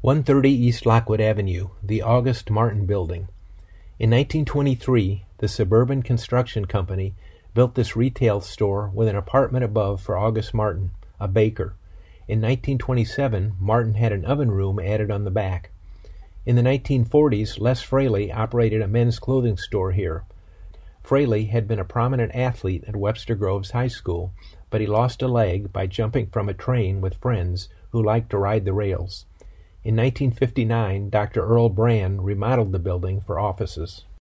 130 East Lockwood Avenue, the August Martin Building. In 1923, the Suburban Construction Company built this retail store with an apartment above for August Martin, a baker. In 1927, Martin had an oven room added on the back. In the 1940s, Les Fraley operated a men's clothing store here. Fraley had been a prominent athlete at Webster Groves High School, but he lost a leg by jumping from a train with friends who liked to ride the rails. In 1959, Dr. Earl Brand remodeled the building for offices.